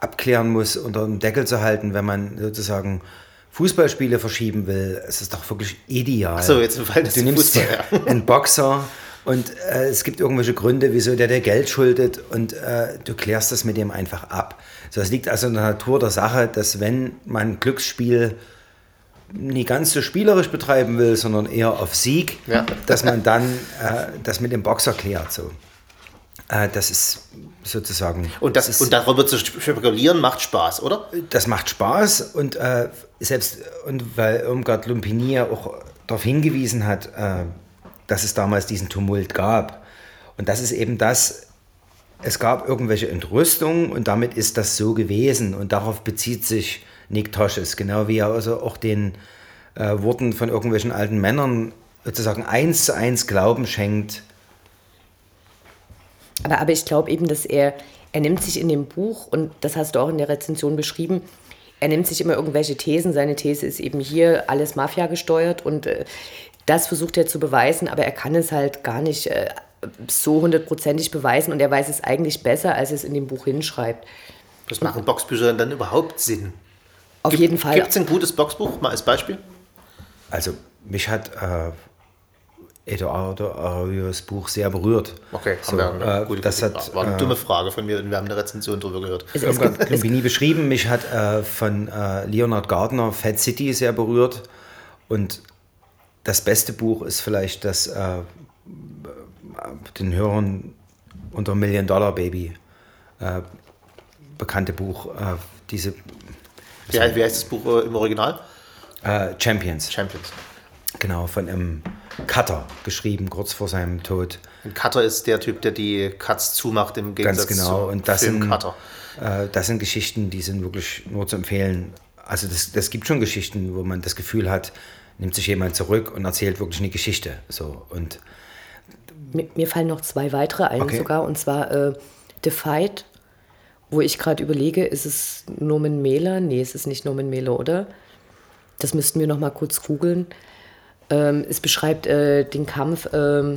abklären muss, unter dem Deckel zu halten, wenn man sozusagen Fußballspiele verschieben will. Es ist doch wirklich ideal. Achso, jetzt im Fall des Du nimmst einen Boxer und es gibt irgendwelche Gründe, wieso der Geld schuldet und du klärst das mit dem einfach ab. So, es liegt also in der Natur der Sache, dass wenn man Glücksspiel nie ganz so spielerisch betreiben will, sondern eher auf Sieg, dass man dann das mit dem Boxer klärt. So. Das ist sozusagen... Und darüber zu spekulieren macht Spaß, oder? Das macht Spaß und weil Irmgard Lumpini ja auch darauf hingewiesen hat, dass es damals diesen Tumult gab. Und das ist eben das, es gab irgendwelche Entrüstungen und damit ist das so gewesen. Und darauf bezieht sich Nick Tosches, genau wie er also auch den Worten von irgendwelchen alten Männern sozusagen 1:1 Glauben schenkt. Aber ich glaube eben, dass er nimmt sich in dem Buch, und das hast du auch in der Rezension beschrieben, er nimmt sich immer irgendwelche Thesen. Seine These ist eben hier alles Mafia gesteuert und das versucht er zu beweisen, aber er kann es halt gar nicht so 100%ig beweisen und er weiß es eigentlich besser, als es in dem Buch hinschreibt. Was machen Boxbücher dann überhaupt Sinn? Auf jeden Fall. Gibt es ein gutes Boxbuch, mal als Beispiel? Also mich hat Eduardo Arroyos Buch sehr berührt. Okay, war eine dumme Frage von mir, denn wir haben eine Rezension darüber gehört. Irmgard Lumpini beschrieben, mich hat von Leonard Gardner Fat City sehr berührt und das beste Buch ist vielleicht das den Hörern unter $1 Million Baby bekannte Buch. Wie heißt das Buch im Original? Champions. Champions. Genau, von einem Cutter geschrieben, kurz vor seinem Tod. Ein Cutter ist der Typ, der die Cuts zumacht, im Gegensatz Ganz genau. Und das Film-Cutter. Das sind Geschichten, die sind wirklich nur zu empfehlen. Also das gibt schon Geschichten, wo man das Gefühl hat, nimmt sich jemand zurück und erzählt wirklich eine Geschichte. So, und mir fallen noch 2 weitere ein sogar, und zwar The Fight, wo ich gerade überlege, ist es Norman Mailer? Nee, es ist nicht Norman Mailer, oder? Das müssten wir noch mal kurz googeln. Es beschreibt den Kampf The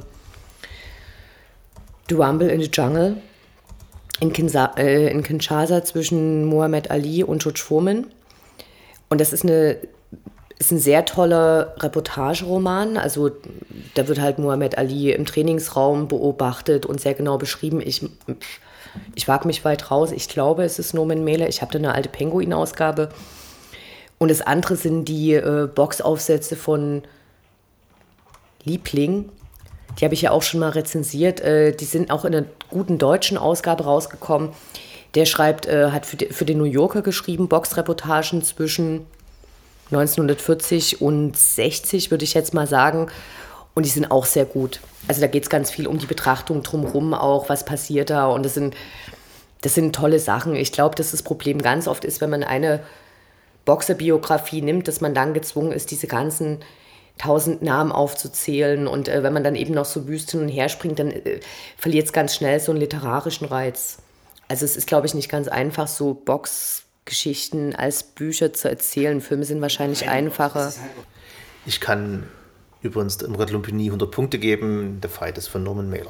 Rumble in the Jungle in Kinshasa zwischen Muhammad Ali und George Foreman. Und das ist ein sehr toller Reportageroman. Also da wird halt Muhammad Ali im Trainingsraum beobachtet und sehr genau beschrieben. Ich wage mich weit raus. Ich glaube, es ist Norman Mailer. Ich habe da eine alte Penguin-Ausgabe. Und das andere sind die Boxaufsätze von Liebling. Die habe ich ja auch schon mal rezensiert. Die sind auch in einer guten deutschen Ausgabe rausgekommen. Der schreibt, hat für den New Yorker geschrieben, Boxreportagen zwischen 1940 und 60, würde ich jetzt mal sagen. Und die sind auch sehr gut. Also da geht es ganz viel um die Betrachtung drumherum auch, was passiert da. Und das sind tolle Sachen. Ich glaube, dass das Problem ganz oft ist, wenn man eine Boxerbiografie nimmt, dass man dann gezwungen ist, diese ganzen 1000 Namen aufzuzählen. Und wenn man dann eben noch so wüst hin und her springt, dann verliert es ganz schnell so einen literarischen Reiz. Also es ist, glaube ich, nicht ganz einfach, so Boxgeschichten als Bücher zu erzählen. Filme sind wahrscheinlich einfacher. Ich kann übrigens Irmgard Lumpini 100 Punkte geben. The Fight ist von Norman Mailer.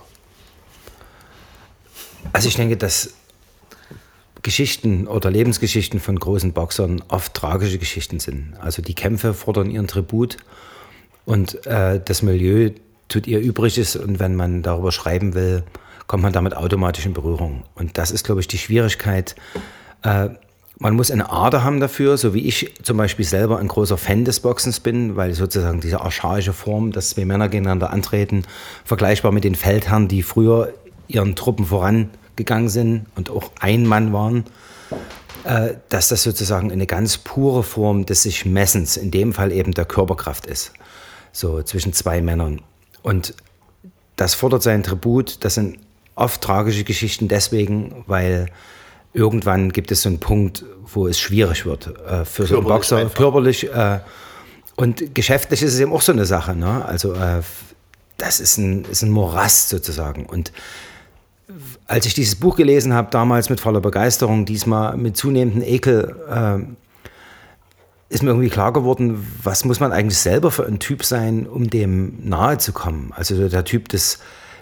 Also ich denke, dass Geschichten oder Lebensgeschichten von großen Boxern oft tragische Geschichten sind. Also die Kämpfe fordern ihren Tribut und das Milieu tut ihr Übriges, und wenn man darüber schreiben will, kommt man damit automatisch in Berührung. Und das ist, glaube ich, die Schwierigkeit. Man muss eine Ader haben dafür, so wie ich zum Beispiel selber ein großer Fan des Boxens bin, weil sozusagen diese archaische Form, dass 2 Männer gegeneinander antreten, vergleichbar mit den Feldherren, die früher ihren Truppen vorangegangen sind und auch ein Mann waren, dass das sozusagen eine ganz pure Form des sich Messens, in dem Fall eben der Körperkraft ist, so zwischen 2 Männern. Und das fordert seinen Tribut. Das sind oft tragische Geschichten deswegen, weil irgendwann gibt es so einen Punkt, wo es schwierig wird für so einen Boxer, einfach. Körperlich. Und geschäftlich ist es eben auch so eine Sache. Ne? Also das ist ein Morast sozusagen. Und als ich dieses Buch gelesen habe, damals mit voller Begeisterung, diesmal mit zunehmendem Ekel, ist mir irgendwie klar geworden, was muss man eigentlich selber für ein Typ sein, um dem nahe zu kommen. Also der Typ des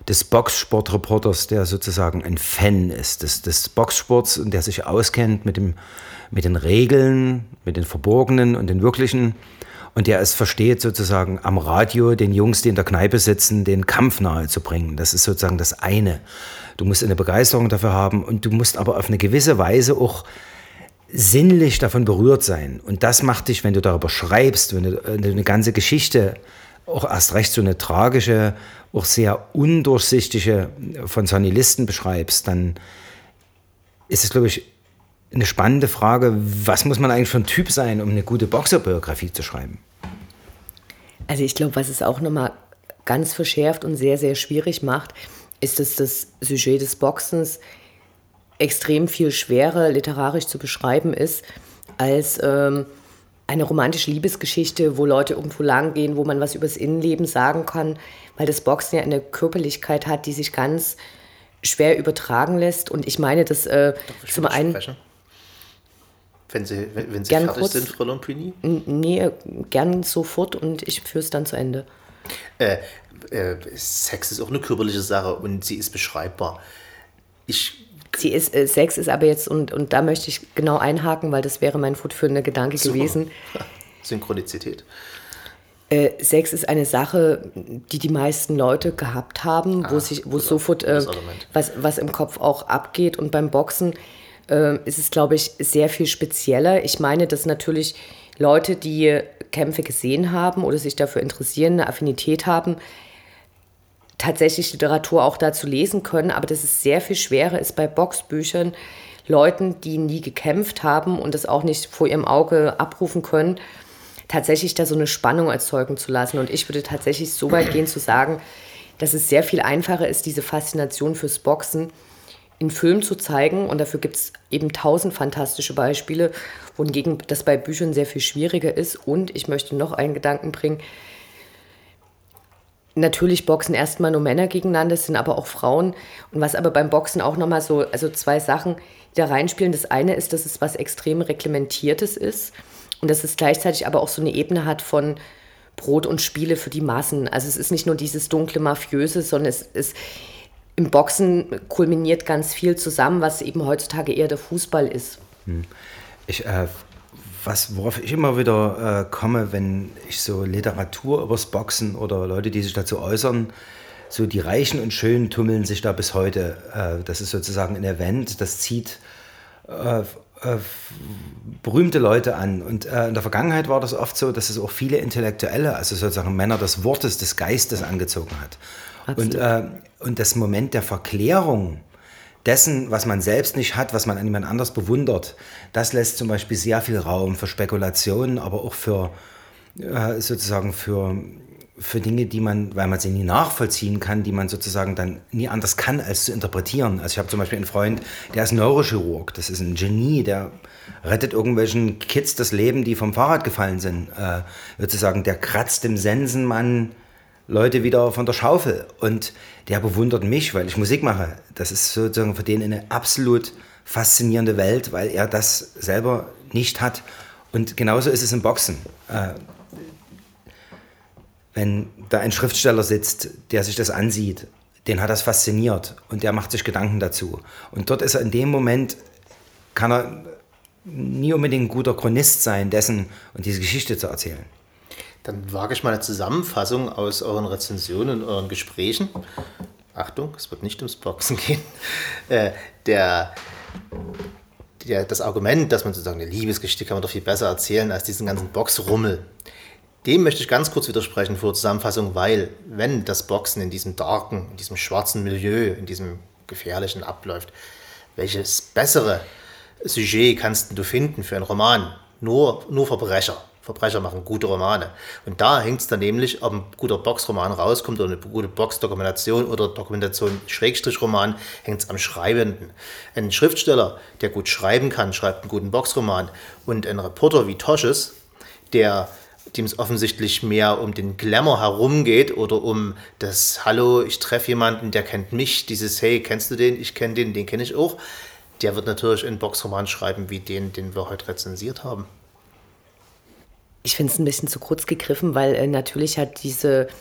des Boxsportreporters, der sozusagen ein Fan ist des Boxsports und der sich auskennt mit den Regeln, mit den verborgenen und den wirklichen und der es versteht, sozusagen am Radio den Jungs, die in der Kneipe sitzen, den Kampf nahe zu bringen. Das ist sozusagen das eine. Du musst eine Begeisterung dafür haben und du musst aber auf eine gewisse Weise auch sinnlich davon berührt sein. Und das macht dich, wenn du darüber schreibst, wenn du eine ganze Geschichte, auch erst recht so eine tragische, auch sehr undurchsichtige von Sonny Liston beschreibst, dann ist es, glaube ich, eine spannende Frage, was muss man eigentlich für ein Typ sein, um eine gute Boxerbiografie zu schreiben? Also ich glaube, was es auch nochmal ganz verschärft und sehr, sehr schwierig macht, ist, dass das Sujet des Boxens extrem viel schwerer literarisch zu beschreiben ist, als eine romantische Liebesgeschichte, wo Leute irgendwo lang gehen, wo man was über das Innenleben sagen kann, weil das Boxen ja eine Körperlichkeit hat, die sich ganz schwer übertragen lässt. Und ich meine, dass zum einen... Wenn Sie fertig kurz sind, Frau Lompini? Nee, gern sofort und ich führe es dann zu Ende. Sex ist auch eine körperliche Sache und sie ist beschreibbar. Sex ist aber jetzt, und da möchte ich genau einhaken, weil das wäre mein fortführender Gedanke gewesen. Synchronizität. Sex ist eine Sache, die die meisten Leute gehabt haben, wo es sofort was im Kopf auch abgeht. Und beim Boxen ist es, glaube ich, sehr viel spezieller. Ich meine, dass natürlich Leute, die Kämpfe gesehen haben oder sich dafür interessieren, eine Affinität haben, tatsächlich Literatur auch dazu lesen können, aber dass es sehr viel schwerer ist bei Boxbüchern, Leuten, die nie gekämpft haben und das auch nicht vor ihrem Auge abrufen können, tatsächlich da so eine Spannung erzeugen zu lassen. Und ich würde tatsächlich so weit gehen zu sagen, dass es sehr viel einfacher ist, diese Faszination fürs Boxen in Film zu zeigen, und dafür gibt es eben 1000 fantastische Beispiele, wohingegen das bei Büchern sehr viel schwieriger ist. Und ich möchte noch einen Gedanken bringen. Natürlich boxen erstmal nur Männer gegeneinander, es sind aber auch Frauen. Und was aber beim Boxen auch nochmal also zwei Sachen, die da reinspielen. Das eine ist, dass es was extrem Reglementiertes ist und dass es gleichzeitig aber auch so eine Ebene hat von Brot und Spiele für die Massen. Also es ist nicht nur dieses dunkle Mafiöse, sondern es ist im Boxen kulminiert ganz viel zusammen, was eben heutzutage eher der Fußball ist. Worauf ich immer wieder komme, wenn ich so Literatur übers Boxen oder Leute, die sich dazu äußern, so die Reichen und Schönen tummeln sich da bis heute. Das ist sozusagen ein Event, das zieht berühmte Leute an. Und in der Vergangenheit war das oft so, dass es auch viele Intellektuelle, also sozusagen Männer des Wortes, des Geistes angezogen hat. Und das Moment der Verklärung dessen, was man selbst nicht hat, was man an jemand anders bewundert, das lässt zum Beispiel sehr viel Raum für Spekulationen, aber auch für sozusagen für Dinge, die man, weil man sie nie nachvollziehen kann, die man sozusagen dann nie anders kann, als zu interpretieren. Also ich habe zum Beispiel einen Freund, der ist Neurochirurg, das ist ein Genie, der rettet irgendwelchen Kids das Leben, die vom Fahrrad gefallen sind. Sozusagen, der kratzt dem Sensenmann Leute wieder von der Schaufel, und der bewundert mich, weil ich Musik mache. Das ist sozusagen für den eine absolut faszinierende Welt, weil er das selber nicht hat. Und genauso ist es im Boxen. Wenn da ein Schriftsteller sitzt, der sich das ansieht, den hat das fasziniert und der macht sich Gedanken dazu. Und dort ist er in dem Moment, kann er nie unbedingt ein guter Chronist sein dessen und diese Geschichte zu erzählen. Dann wage ich mal eine Zusammenfassung aus euren Rezensionen und euren Gesprächen. Achtung, es wird nicht ums Boxen gehen. Das Argument, dass man sozusagen eine Liebesgeschichte kann man doch viel besser erzählen als diesen ganzen Boxrummel. Dem möchte ich ganz kurz widersprechen vor der Zusammenfassung, weil wenn das Boxen in diesem darken, in diesem schwarzen Milieu, in diesem gefährlichen abläuft, welches bessere Sujet kannst du finden für einen Roman? Nur Verbrecher. Verbrecher machen gute Romane. Und da hängt es dann nämlich, ob ein guter Boxroman rauskommt oder eine gute Boxdokumentation oder Dokumentation-Roman, hängt es am Schreibenden. Ein Schriftsteller, der gut schreiben kann, schreibt einen guten Boxroman. Und ein Reporter wie Tosches, dem es offensichtlich mehr um den Glamour herumgeht oder um das Hallo, ich treffe jemanden, der kennt mich, dieses Hey, kennst du den, ich kenne den kenne ich auch, der wird natürlich einen Boxroman schreiben wie den wir heute rezensiert haben. Ich finde es ein bisschen zu kurz gegriffen, weil natürlich hat diese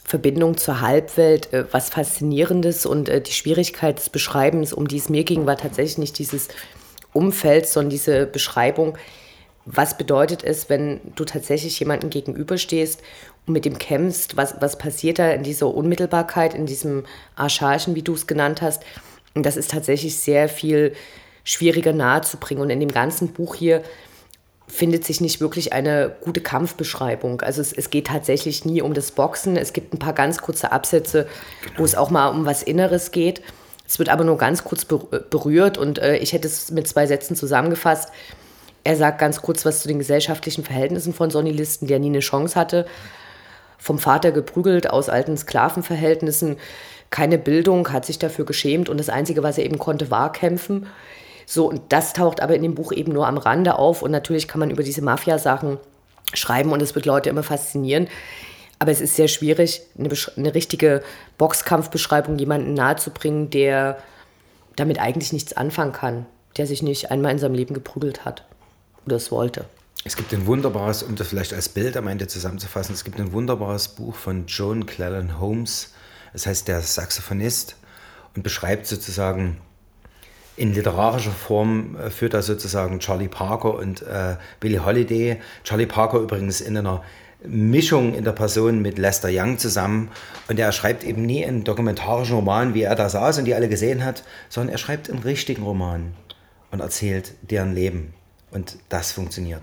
Verbindung zur Halbwelt was Faszinierendes und die Schwierigkeit des Beschreibens, um die es mir ging, war tatsächlich nicht dieses Umfeld, sondern diese Beschreibung, was bedeutet es, wenn du tatsächlich jemandem gegenüberstehst und mit ihm kämpfst, was passiert da in dieser Unmittelbarkeit, in diesem Archaischen, wie du es genannt hast. Und das ist tatsächlich sehr viel schwieriger nahezubringen. Und in dem ganzen Buch hier findet sich nicht wirklich eine gute Kampfbeschreibung. Also es geht tatsächlich nie um das Boxen. Es gibt ein paar ganz kurze Absätze, wo es auch mal um was Inneres geht. Es wird aber nur ganz kurz berührt und ich hätte es mit 2 Sätzen zusammengefasst. Er sagt ganz kurz was zu den gesellschaftlichen Verhältnissen von Sonny Liston, der nie eine Chance hatte. Vom Vater geprügelt, aus alten Sklavenverhältnissen, keine Bildung, hat sich dafür geschämt und das Einzige, was er eben konnte, war kämpfen. So, und das taucht aber in dem Buch eben nur am Rande auf und natürlich kann man über diese Mafia-Sachen schreiben und es wird Leute immer faszinieren. Aber es ist sehr schwierig, eine richtige Boxkampfbeschreibung jemandem nahezubringen, der damit eigentlich nichts anfangen kann, der sich nicht einmal in seinem Leben geprügelt hat oder es wollte. Es gibt ein wunderbares, um das vielleicht als Bild am Ende zusammenzufassen, es gibt ein wunderbares Buch von Joan Cleland Holmes, es heißt Der Saxophonist und beschreibt sozusagen in literarischer Form, führt da sozusagen Charlie Parker und Billie Holiday. Charlie Parker übrigens in einer Mischung in der Person mit Lester Young zusammen und er schreibt eben nie einen dokumentarischen Roman, wie er da saß und die alle gesehen hat, sondern er schreibt einen richtigen Roman und erzählt deren Leben und das funktioniert.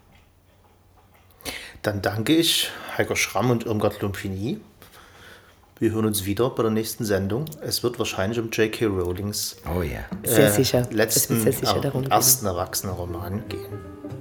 Dann danke ich Heiko Schramm und Irmgard Lumpini. Wir hören uns wieder bei der nächsten Sendung. Es wird wahrscheinlich um J.K. Rowlings sehr sicher. Letzten, sehr sicher darum ersten Erwachsenenroman gehen.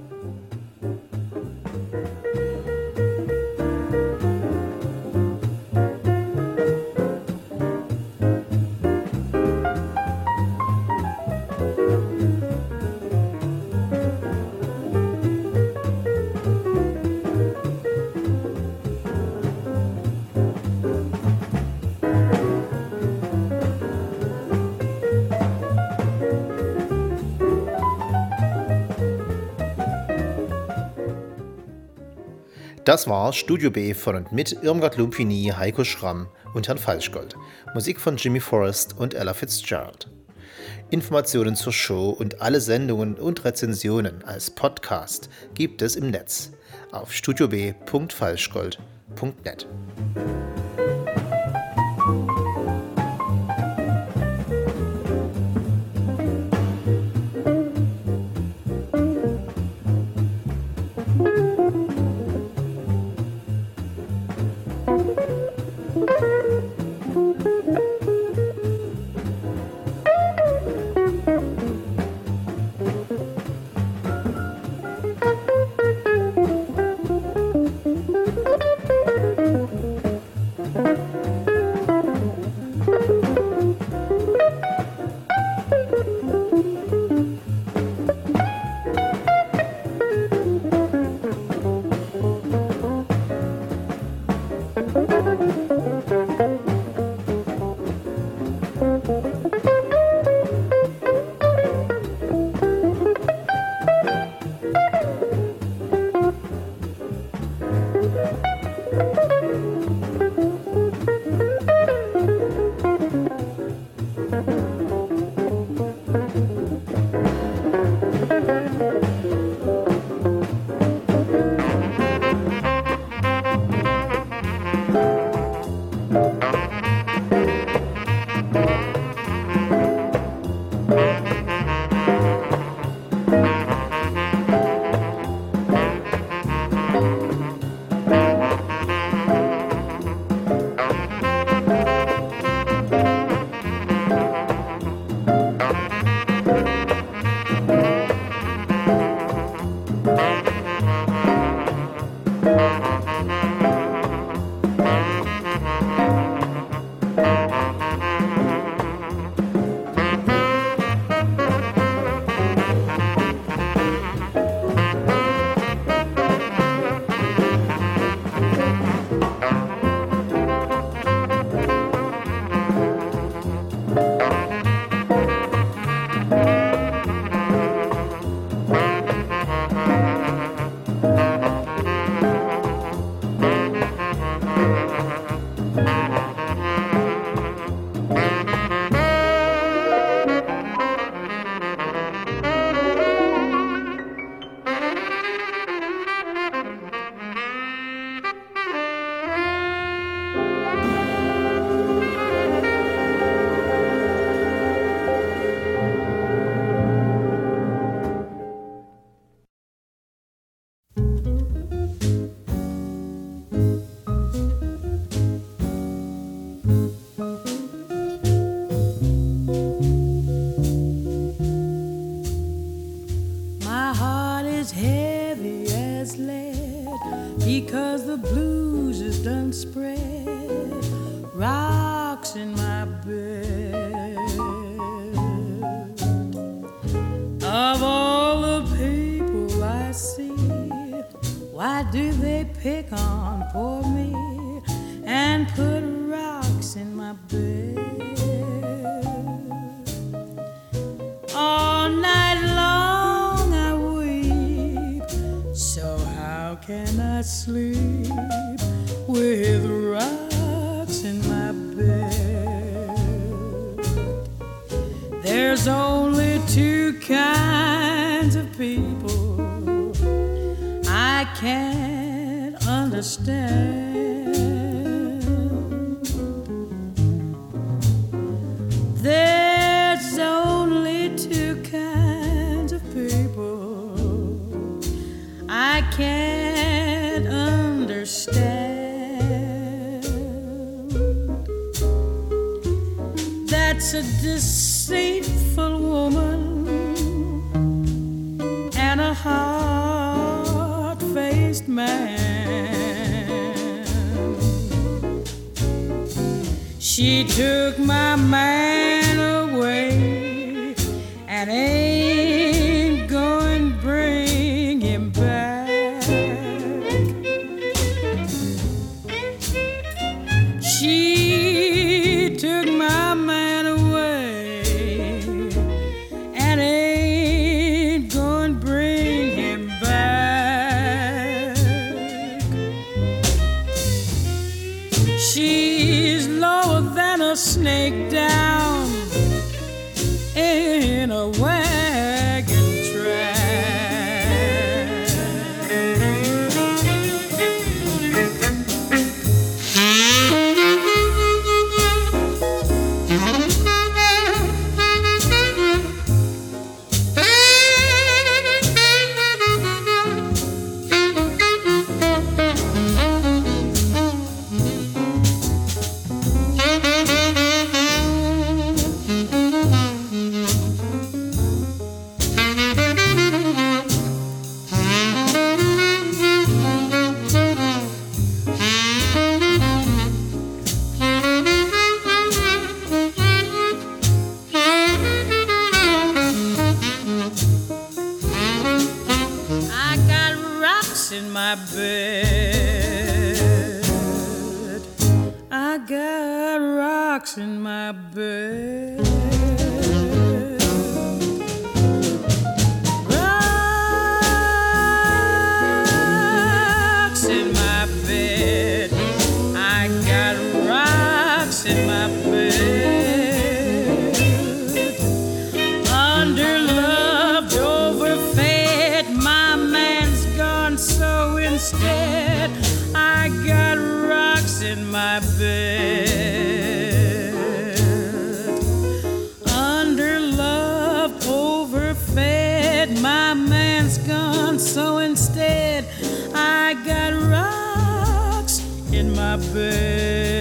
Das war Studio B von und mit Irmgard Lumpini, Heiko Schramm und Herrn Falschgold. Musik von Jimmy Forrest und Ella Fitzgerald. Informationen zur Show und alle Sendungen und Rezensionen als Podcast gibt es im Netz auf studiob.falschgold.net. because the blues is done spread rocks in my bed. Of all the people I see, why do they pick on poor me and put rocks in my bed? All night long I weep, so how can I sleep with rocks in my bed? There's only two kinds of people I can't understand. There's only two kinds of people I can't understand. That's a deceitful woman and a hard-faced man. She took my man away and ain't going to bring him back. She took my man away and ain't going to bring him back. She's lower than a snake down in a wagon track. In my bed, I got rocks in my bed. Rocks in my bed, I got rocks in my bed. Underloved, overfed, my man's gone, so instead I got rocks in my bed. Underloved, overfed, my man's gone, so instead I got rocks in my bed.